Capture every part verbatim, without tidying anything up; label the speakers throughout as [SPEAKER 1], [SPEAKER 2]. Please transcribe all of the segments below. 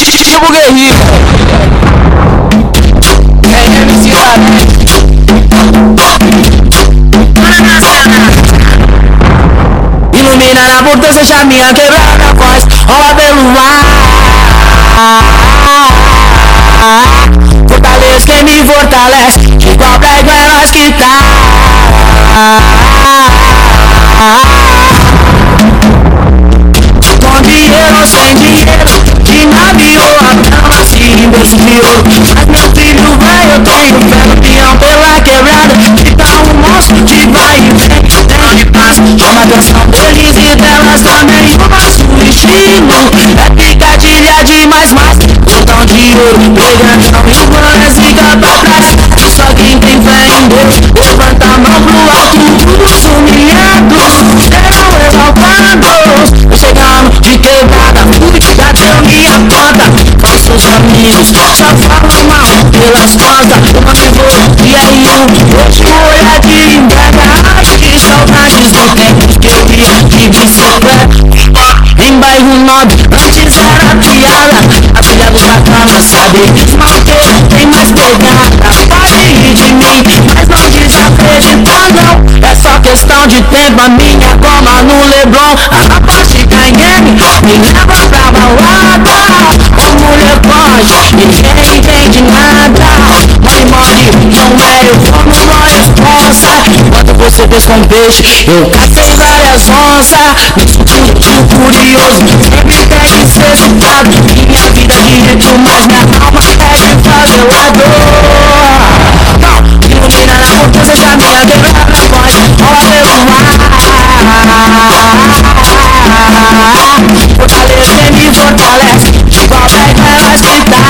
[SPEAKER 1] Tipo guerrilha. É M C da ilumina na porta, seja minha quebrada voz, rola pelo ar. Fortalece quem me fortalece, igual prego é nós que tá. Com dinheiro ou sem dinheiro, de navio ou avião, assim desse miolo. Mas meu filho vai, eu tenho fé no peão pela quebrada, que tá um monstro de vai e vem, tem de paz. Chama a atenção deles e delas também, o nosso estilo é picadilha de mais mais. Botão de ouro, pegandão e mano, zica pra trás. Só quem tem fé em Deus, levanta a mão pro alto, os humilhados serão exaltados. Tô chegando de quebrada, fui, já deu minha conta. Falsos amigos, só falam mal pelas costas. O nome vou, e aí eu, hoje olhar de entrega. Ai, que saudades do tempo que eu ia de bicicleta. Em bairro nobre, antes era piada. A filha do bacana sabe desmanter, tem mais pegada. Pode rir de mim, mas não desacreditar não. É só questão de tempo, a minha goma no Leblon. A parte ganhei, me leva pra balada. Ô mulher forte, ninguém entende nada. Mãe morde, não é, eu vou numa responsa. Enquanto você fez com peixe, eu catei várias onças. Isso tudo curioso, sempre tem que ser citado. Minha vida de rico, mas minha alma é de favelador. Não, ilumina na porta, seja minha quebrada voz, rola pelo ar. Fortalece, me fortalece, igual prego é nós que tá.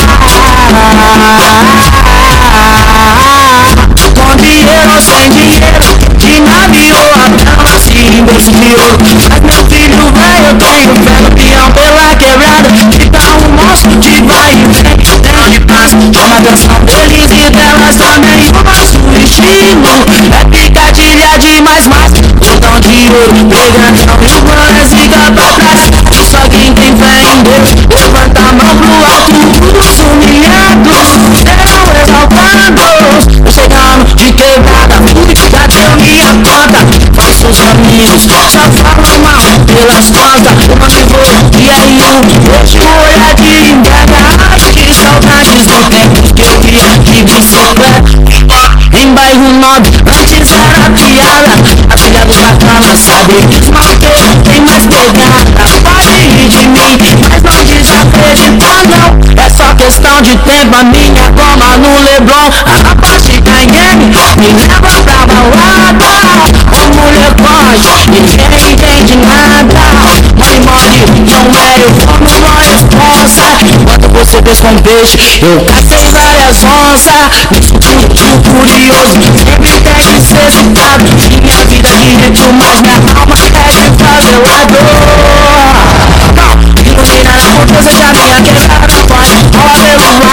[SPEAKER 1] Com dinheiro ou sem dinheiro, de navio ou avião, assim desse miolo. Mas meu filho vai, eu tenho fé no peão pela quebrada, que tá um monstro de vai e vem, tem de paz. Chama a atenção deles e delas também, o nosso estilo é picadilha de mais mais. Botão de ouro, pegandão e mano, zica pra trás. Só quem tem fé em Deus, levanta a mão pro alto, os humilhados serão exaltados. Tô chegando de quebrada, fui, já deu minha conta. Falsos amigos, só falam mal pelas costas. O nome vou, e aí eu, hoje olhar de entrega. Ai, que saudades do tempo que eu ia de bicicleta. Em bairro nobre, antes era piada. A filha do bacana sabe desmanter, tem mais pegada. Pode rir de mim, mas não desacreditar não. É só questão de tempo, a minha goma no Leblon. A parte ganhei, me leva pra balada. Ô mulher forte, ninguém entende nada. Mãe morde, não é, eu vou numa responsa. Enquanto você fez com peixe, eu catei várias onças. Isso tudo curioso, sempre tem que ser citado. Minha vida de rico, mas minha alma é de favelador. Não, ilumina na porta, seja minha quebrada voz, rola pelo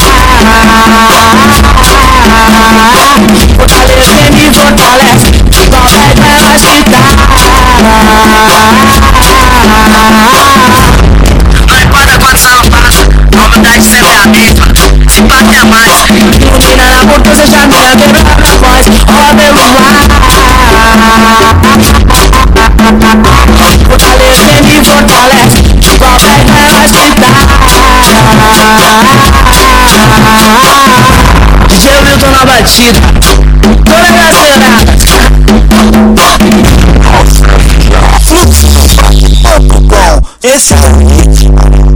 [SPEAKER 1] ar. Fortalece, me fortalece, igual prego é nós que tá. Não importa quantos anos passa, a humildade sempre é a mesma. Se passa é mais. Ilumina na porta, seja minha quebrada voz, rola pelo ar. Fortalece, me fortalece, igual prego é nós que tá. D J Wilton na batida, toda graceirada.
[SPEAKER 2] Esse é o hit.